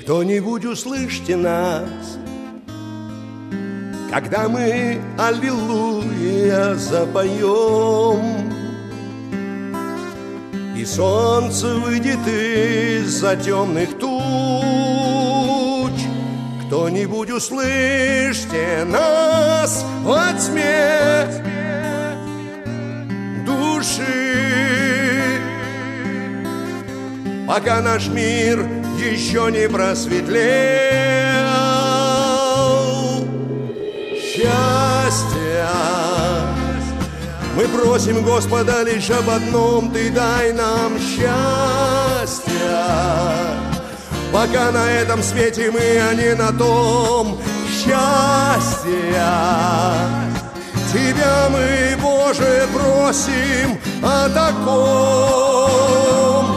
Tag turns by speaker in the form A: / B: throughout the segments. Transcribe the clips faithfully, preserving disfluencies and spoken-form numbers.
A: Кто-нибудь услышьте нас, когда мы аллилуйя запоем, и солнце выйдет из-за темных туч. Кто-нибудь услышьте нас во тьме души, пока наш мир еще не просветлел. Счастья мы просим Господа лишь об одном: Ты дай нам счастья, пока на этом свете мы, а не на том. Счастья Тебя мы, Боже, просим о таком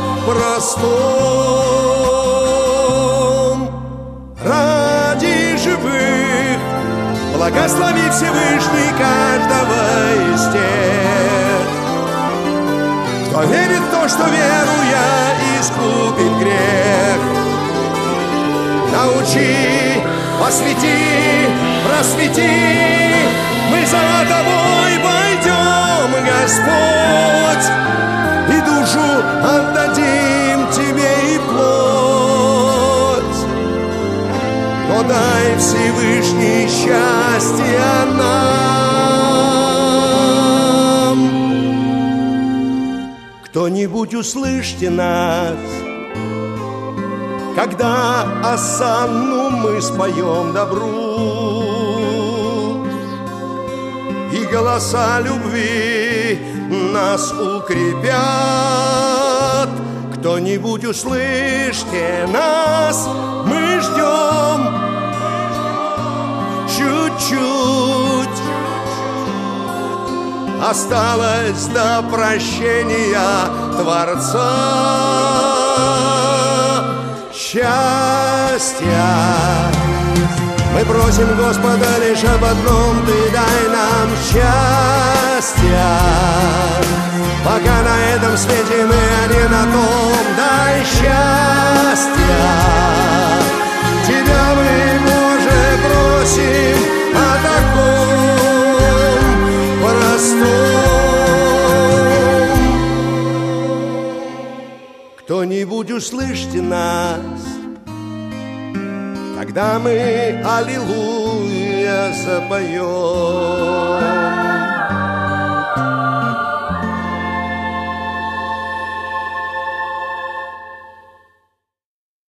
A: простом. Ради живых благослови Всевышний каждого из тех, кто верит в то, что веруя искупит грех. Научи, посвяти, просвети, мы за Тобой пойдем, Господь, и душу отдадим Тебе и плоть. Но дай Всевышний счастья нам. Кто-нибудь услышьте нас, когда осанну мы споем добру, и голоса любви нас укрепят. Кто-нибудь услышьте нас, мы ждем чуть-чуть. Осталось до прощения Творца. Счастья мы просим Господа лишь об одном: Ты дай нам счастья, пока на этом свете мы, а не на том. Дай счастья, Тебя мы, Боже, просим о таком простом. Кто-нибудь услышьте нас, когда мы аллилуйя запоем,